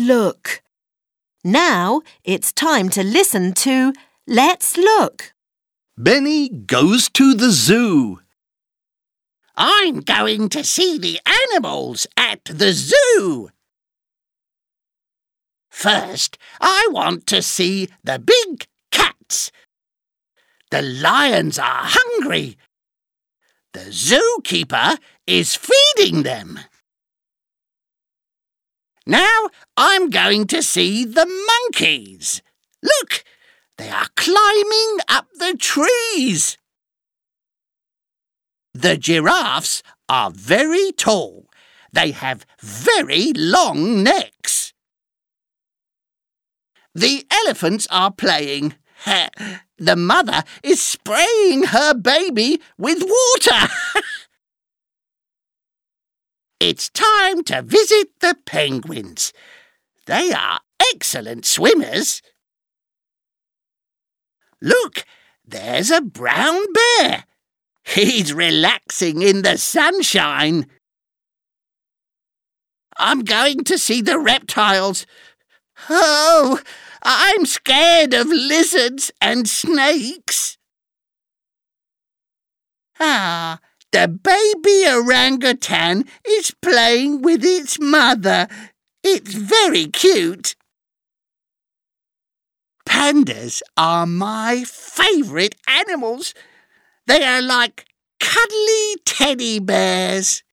look. Now it's time to listen to Let's Look. Benny goes to the zoo. I'm going to see the animals at the zoo. First, I want to see the big cats. The lions are hungry. The zookeeper is feeding them. Now I'm going to see the monkeys. Look, they are climbing up the trees. The giraffes are very tall. They have very long necks. The elephants are playing. The mother is spraying her baby with water. It's time to visit the penguins. They are excellent swimmers. Look, there's a brown bear. He's relaxing in the sunshine. I'm going to see the reptiles. Oh, I'm scared of lizards and snakes. The baby orangutan is playing with its mother. It's very cute. Pandas are my favourite animals. They are like cuddly teddy bears.